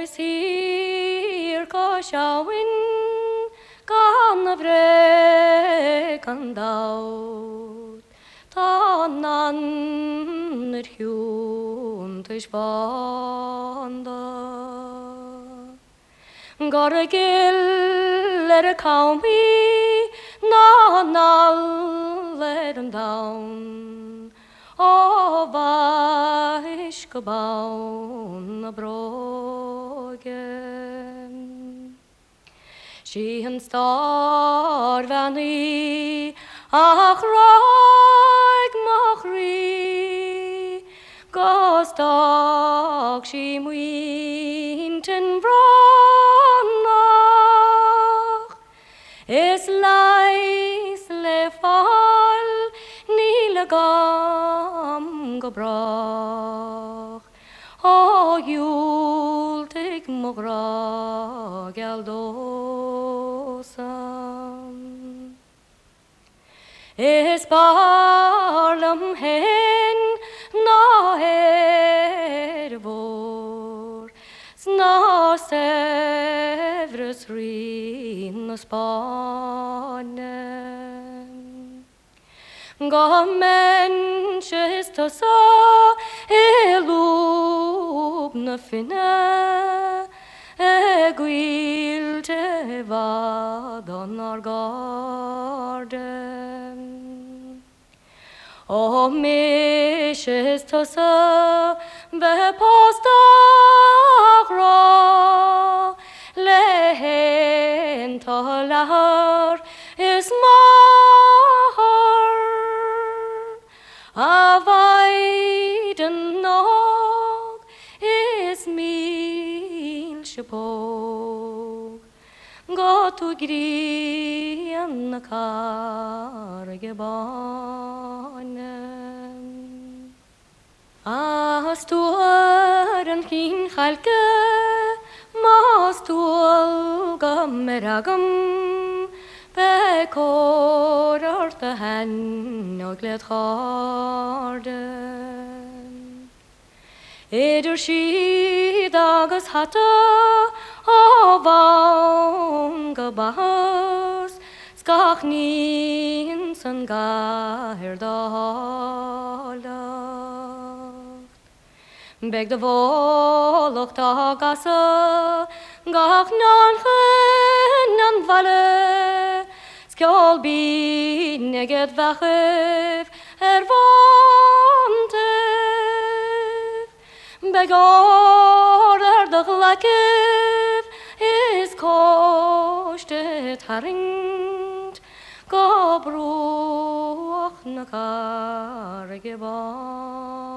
is hier koshawin kan vrek an daut tanan hjun tish banda Gorgil kaumi na let him down Vash gebaun na brogen She and star vani ach raig machri Gostag she muinten brannach Is leis le fall nile gam gebrach O jultig mogra geldosan Is barlam hen na hervor Snar sevres rin og spanen Ga menneskes ta sa elubne finne Egwil te vadan garden O mishes ta sa ve postagra Lehen ta lahar is mahar Avaiden nog is mil shepog Got to grien kargebanen Astuaren kin halke Mastul gammeragam Bekorar te hen og gled harden Eder skydagas hatte og vanga bahas Skach ninsen gaherdalagt Beg de volok tagasa Gach nan genan valle Skjol binneget vachev vantev Begar de glakev is kostet haringt Gabruach na kargeban